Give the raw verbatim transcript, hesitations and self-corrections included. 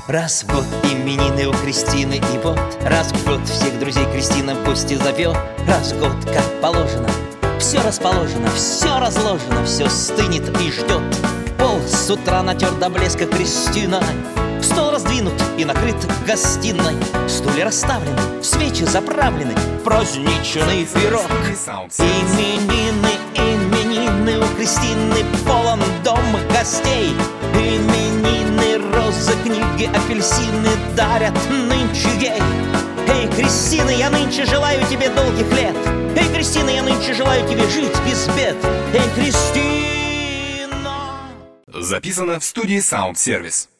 Раз в год именины у Кристины, и вот раз в год всех друзей Кристина в гости зовет. Раз в год, как положено, все расположено, все разложено, все стынет и ждет. Пол с утра натер до блеска Кристиной, стол раздвинут и накрыт в гостиной. Стулья расставлены, свечи заправлены, праздничный пирог. Именины, именины у Кристины, полон дом гостей. Именины, розы, книги, апельсины дарят нынче ей. Эй, Кристина, я нынче желаю тебе долгих лет. Эй, Кристина, я нынче желаю тебе жить без бед. Эй, Кристина. Записано в студии Sound Service.